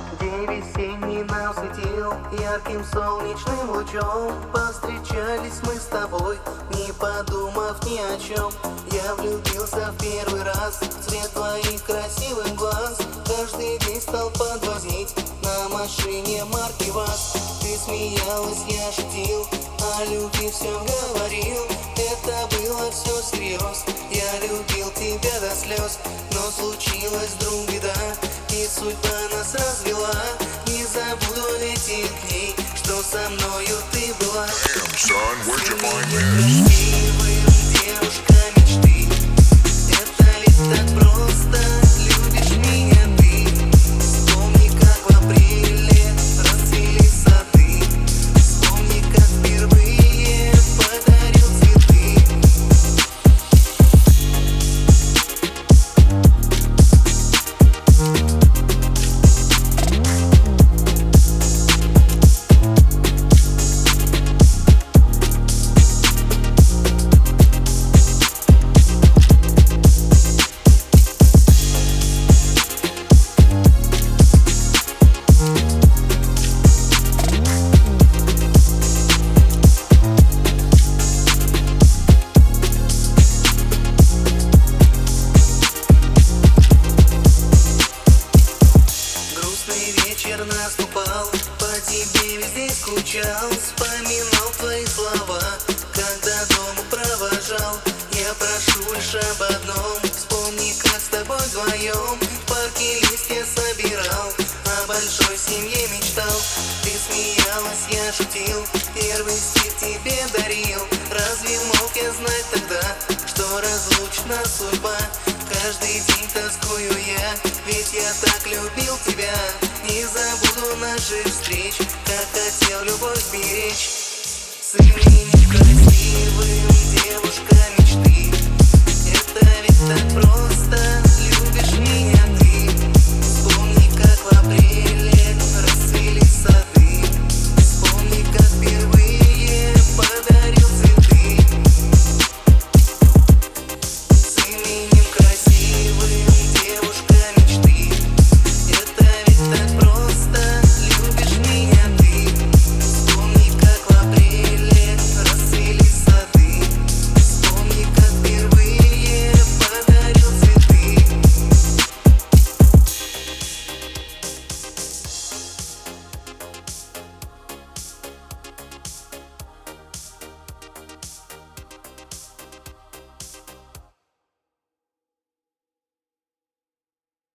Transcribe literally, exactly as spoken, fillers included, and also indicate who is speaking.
Speaker 1: День весенний нам светил ярким солнечным лучом. Повстречались мы с тобой, не подумав ни о чем. Я влюбился в первый раз в цвет твоих красивых глаз. Каждый день стал подвозить на машине марки ВАЗ. Ты смеялась, я шутил, о любви все говорил. Это было все всерьез, я любил тебя до слез. Но случилась вдруг беда, и судьба нас развела. Не забуду этих дней, что со мною ты была.
Speaker 2: Damn, son, where'd you find
Speaker 1: Ты
Speaker 2: this?
Speaker 1: красивым, девушка мечты. Это ведь так просто, любишь меня ты. Вспомни, как в апреле расцвели сады. Вспомни, как впервые подарил цветы. Вечер наступал, по тебе везде скучал. Вспоминал твои слова, когда дома провожал. Я прошу лишь об одном, вспомни, как с тобой вдвоем в парке листья собирал, о большой семье мечтал. Ты смеялась, я шутил, первый стих тебе дарил. Разве мог я знать тогда, что разлучна судьба? Каждый день тоскую я, ведь я так любил тебя. Не забуду наших встреч, как хотел любовь беречь. С именем красивым, девушка мечты. Это ведь так просто.